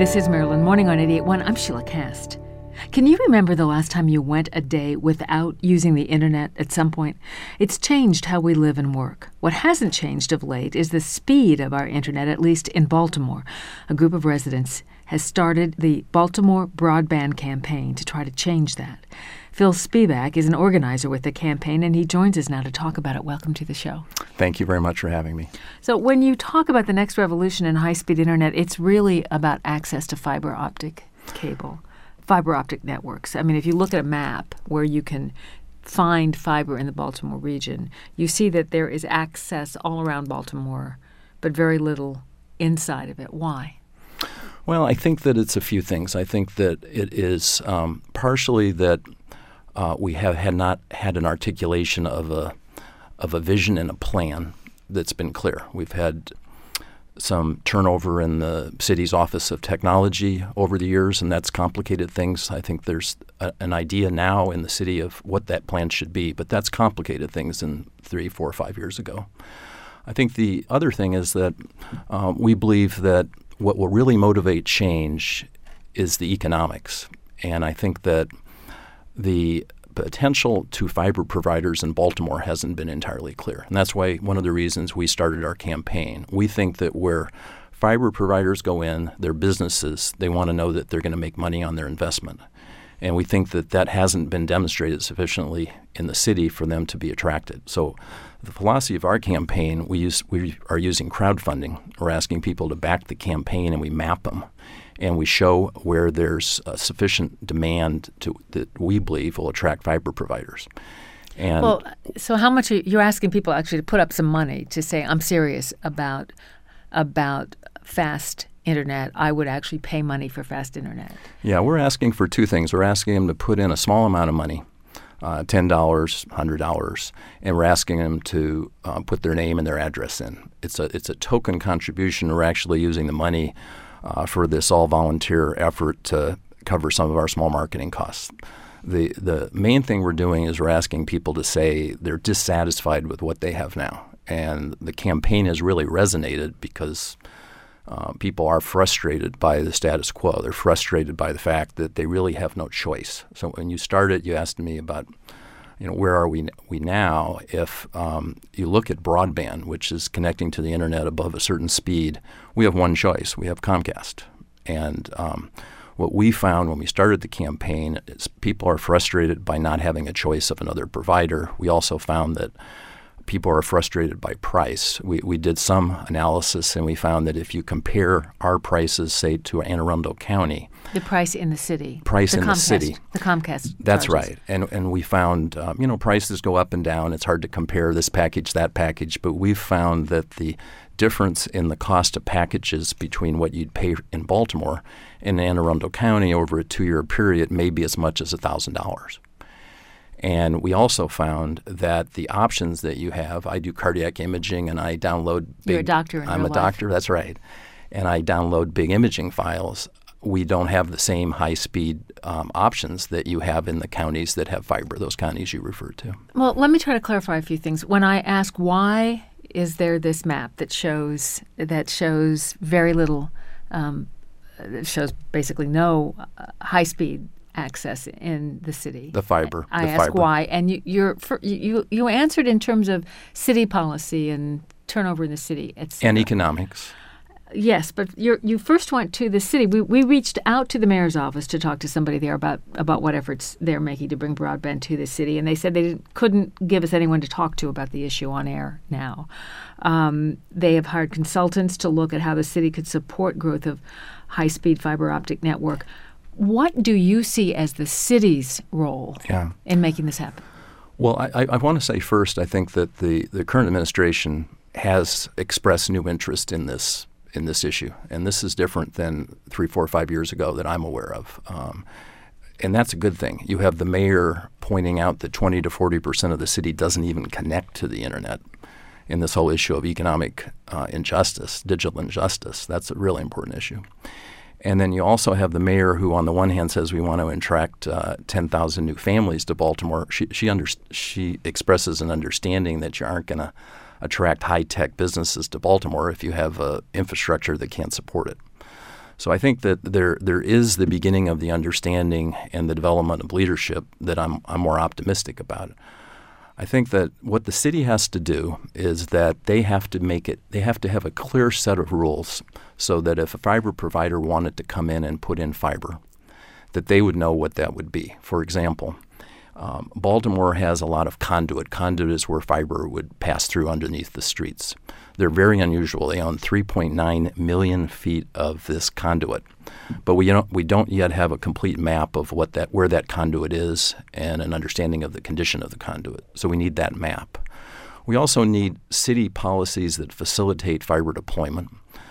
This is Maryland Morning on 88.1. I'm Sheila Cast. Can you remember the last time you went a day without using the internet at some point? It's changed how we live and work. What hasn't changed of late is the speed of our internet, at least in Baltimore. A group of residents has started the Baltimore Broadband Campaign to try to change that. Phil Spivak is an organizer with the campaign, and he joins us now to talk about it. Welcome to the show. Thank you very much for having me. So when you talk about the next revolution in high-speed internet, it's really about access to fiber optic cable, fiber optic networks. I mean, if you look at a map where you can find fiber in the Baltimore region, you see that there is access all around Baltimore, but very little inside of it. Why? Well, I think that it's a few things. I think that it is partially that we had not had an articulation of a vision and a plan that's been clear. We've had some turnover in the city's Office of Technology over the years, and that's complicated things. I think there's an idea now in the city of what that plan should be, but that's complicated things than 3, 4, 5 years ago. I think the other thing is that we believe that what will really motivate change is the economics. And I think that the potential to fiber providers in Baltimore hasn't been entirely clear. And that's why one of the reasons we started our campaign. We think that where fiber providers go in, their businesses, they want to know that they're going to make money on their investment. And we think that that hasn't been demonstrated sufficiently in the city for them to be attracted. So the philosophy of our campaign, we are using crowdfunding. We're asking people to back the campaign, and we map them. And we show where there's sufficient demand that we believe will attract fiber providers. And well, so how much you're asking people actually to put up some money to say, I'm serious about fast internet. I would actually pay money for fast internet. Yeah, we're asking for two things. We're asking them to put in a small amount of money, $10, $100, and we're asking them to put their name and their address in. It's a token contribution. We're actually using the money for this all-volunteer effort to cover some of our small marketing costs. The main thing we're doing is we're asking people to say they're dissatisfied with what they have now. And the campaign has really resonated because people are frustrated by the status quo. They're frustrated by the fact that they really have no choice. So when you started, you asked me about, where are we now? If you look at broadband, which is connecting to the internet above a certain speed, we have one choice. We have Comcast. And what we found when we started the campaign is people are frustrated by not having a choice of another provider. We also found that people are frustrated by price. We did some analysis, and we found that if you compare our prices, say, to Anne Arundel County. The price in the city. The city. The Comcast That's charges. right. And we found, prices go up and down. It's hard to compare this package, that package. But we've found that the difference in the cost of packages between what you'd pay in Baltimore and Anne Arundel County over a 2-year period may be as much as $1,000. And we also found that the options that you have, I do cardiac imaging and I download big— You're a doctor in I'm real a life. doctor, that's right. And I download big imaging files. We don't have the same high-speed options that you have in the counties that have fiber, those counties you referred to. Well, let me try to clarify a few things. When I ask why is there this map that shows very little, that shows basically no high-speed access in the city. The fiber. I ask why, and you answered in terms of city policy and turnover in the city, etc. And economics. Yes, but you first went to the city. We reached out to the mayor's office to talk to somebody there about what efforts they're making to bring broadband to the city, and they said they couldn't give us anyone to talk to about the issue on air now. They have hired consultants to look at how the city could support growth of high-speed fiber optic network. What do you see as the city's role in making this happen? Well, I want to say first, I think that the current administration has expressed new interest in this issue, and this is different than 3, 4, 5 years ago that I'm aware of. And that's a good thing. You have the mayor pointing out that 20 to 40% of the city doesn't even connect to the internet in this whole issue of economic injustice, digital injustice. That's a really important issue. And then you also have the mayor who, on the one hand, says we want to attract 10,000 new families to Baltimore. She expresses an understanding that you aren't going to attract high-tech businesses to Baltimore if you have infrastructure that can't support it. So I think that there is the beginning of the understanding and the development of leadership that I'm more optimistic about it. I think that what the city has to do is that they have to have a clear set of rules so that if a fiber provider wanted to come in and put in fiber, that they would know what that would be. For example, Baltimore has a lot of conduit. Conduit is where fiber would pass through underneath the streets. They're very unusual. They own 3.9 million feet of this conduit. But we don't yet have a complete map of where that conduit is and an understanding of the condition of the conduit. So we need that map. We also need city policies that facilitate fiber deployment.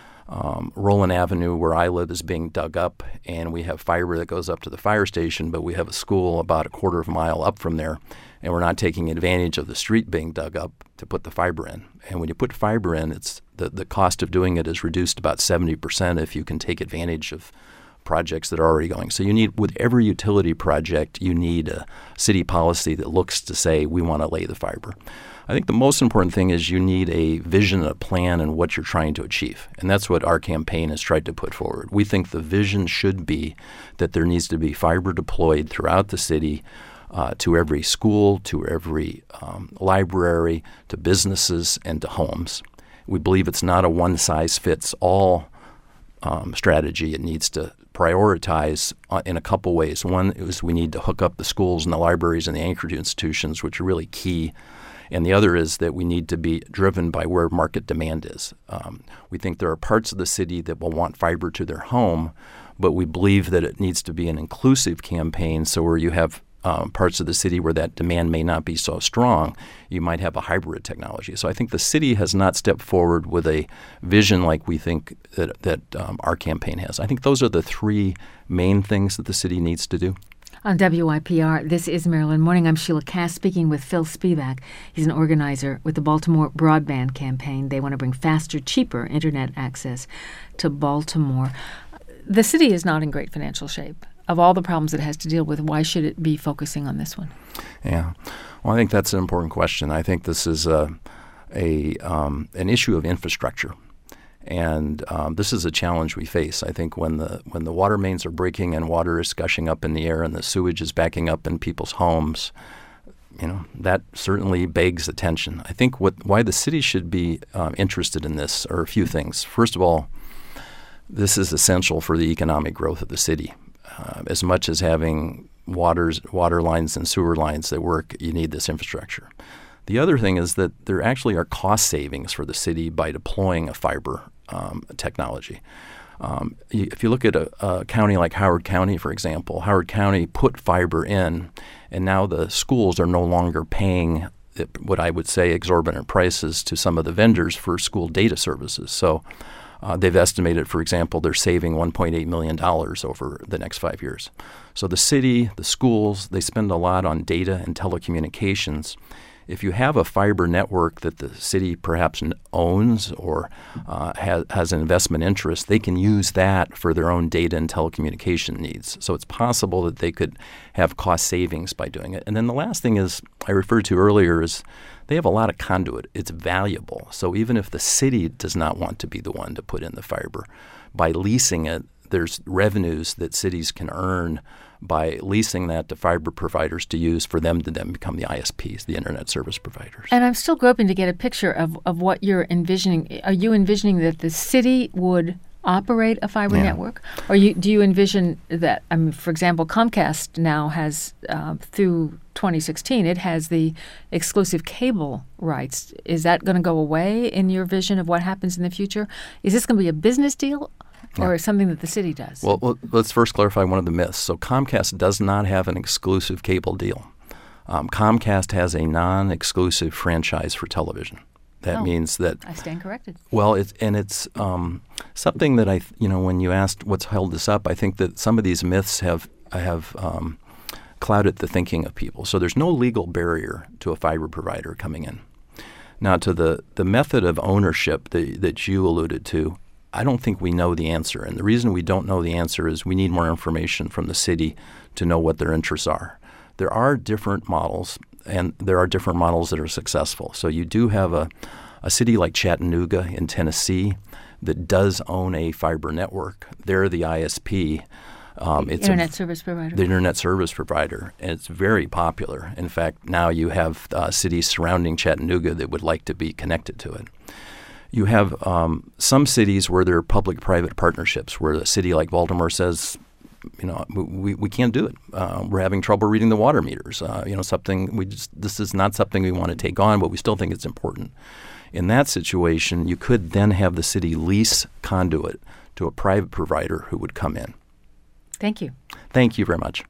Roland Avenue, where I live, is being dug up, and we have fiber that goes up to the fire station, but we have a school about a quarter of a mile up from there, and we're not taking advantage of the street being dug up to put the fiber in. And when you put fiber in, it's the cost of doing it is reduced about 70% if you can take advantage of projects that are already going. So with every utility project, you need a city policy that looks to say, we want to lay the fiber. I think the most important thing is you need a vision, a plan, and what you're trying to achieve. And that's what our campaign has tried to put forward. We think the vision should be that there needs to be fiber deployed throughout the city to every school, to every library, to businesses, and to homes. We believe it's not a one-size-fits-all strategy. It needs to prioritize in a couple ways. One is we need to hook up the schools and the libraries and the anchored institutions, which are really key. And the other is that we need to be driven by where market demand is. We think there are parts of the city that will want fiber to their home, but we believe that it needs to be an inclusive campaign. So where you have parts of the city where that demand may not be so strong, you might have a hybrid technology. So I think the city has not stepped forward with a vision like we think that our campaign has. I think those are the three main things that the city needs to do. On WYPR, this is Maryland Morning. I'm Sheila Cass speaking with Phil Spivak. He's an organizer with the Baltimore Broadband Campaign. They want to bring faster, cheaper internet access to Baltimore. The city is not in great financial shape. Of all the problems it has to deal with, why should it be focusing on this one? Yeah. Well, I think that's an important question. I think this is an issue of infrastructure. And this is a challenge we face. I think when the water mains are breaking and water is gushing up in the air and the sewage is backing up in people's homes, that certainly begs attention. I think why the city should be interested in this are a few things. First of all, this is essential for the economic growth of the city. As much as having water lines and sewer lines that work, you need this infrastructure. The other thing is that there actually are cost savings for the city by deploying a fiber technology. If you look at a county like Howard County, for example, Howard County put fiber in, and now the schools are no longer paying what I would say exorbitant prices to some of the vendors for school data services. So they've estimated, for example, they're saving $1.8 million over the next 5 years. So the city, the schools, they spend a lot on data and telecommunications. If you have a fiber network that the city perhaps owns or has an investment interest, they can use that for their own data and telecommunication needs. So it's possible that they could have cost savings by doing it. And then the last thing is I referred to earlier is they have a lot of conduit. It's valuable. So even if the city does not want to be the one to put in the fiber, by leasing it, there's revenues that cities can earn by leasing that to fiber providers to use for them to then become the ISPs, the internet service providers. And I'm still groping to get a picture of what you're envisioning. Are you envisioning that the city would operate a fiber network? Or do you envision that, for example, Comcast now has, through 2016, it has the exclusive cable rights. Is that going to go away in your vision of what happens in the future? Is this going to be a business deal? Or something that the city does? Well, let's first clarify one of the myths. So Comcast does not have an exclusive cable deal. Comcast has a non-exclusive franchise for television. That means that I stand corrected. Well, it's something that when you asked what's held this up, I think that some of these myths have clouded the thinking of people. So there's no legal barrier to a fiber provider coming in. Now, to the method of ownership that you alluded to, I don't think we know the answer. And the reason we don't know the answer is we need more information from the city to know what their interests are. There are different models, and there are different models that are successful. So you do have a city like Chattanooga in Tennessee that does own a fiber network. They're the ISP. It's Internet service provider. The Internet service provider, and it's very popular. In fact, now you have cities surrounding Chattanooga that would like to be connected to it. You have some cities where there are public-private partnerships, where a city like Baltimore says, we can't do it. We're having trouble reading the water meters. This is not something we want to take on, but we still think it's important. In that situation, you could then have the city lease conduit to a private provider who would come in. Thank you. Thank you very much.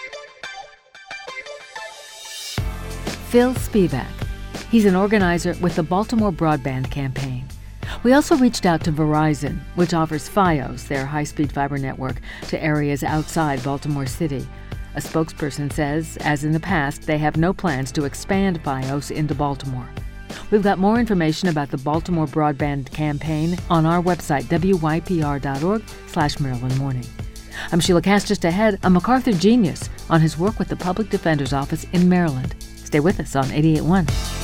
Phil Spivak. He's an organizer with the Baltimore Broadband Campaign. We also reached out to Verizon, which offers Fios, their high-speed fiber network, to areas outside Baltimore City. A spokesperson says, as in the past, they have no plans to expand Fios into Baltimore. We've got more information about the Baltimore Broadband Campaign on our website, wypr.org/Maryland Morning. I'm Sheila Cass. Just ahead, a MacArthur genius on his work with the Public Defender's Office in Maryland. Stay with us on 88.1.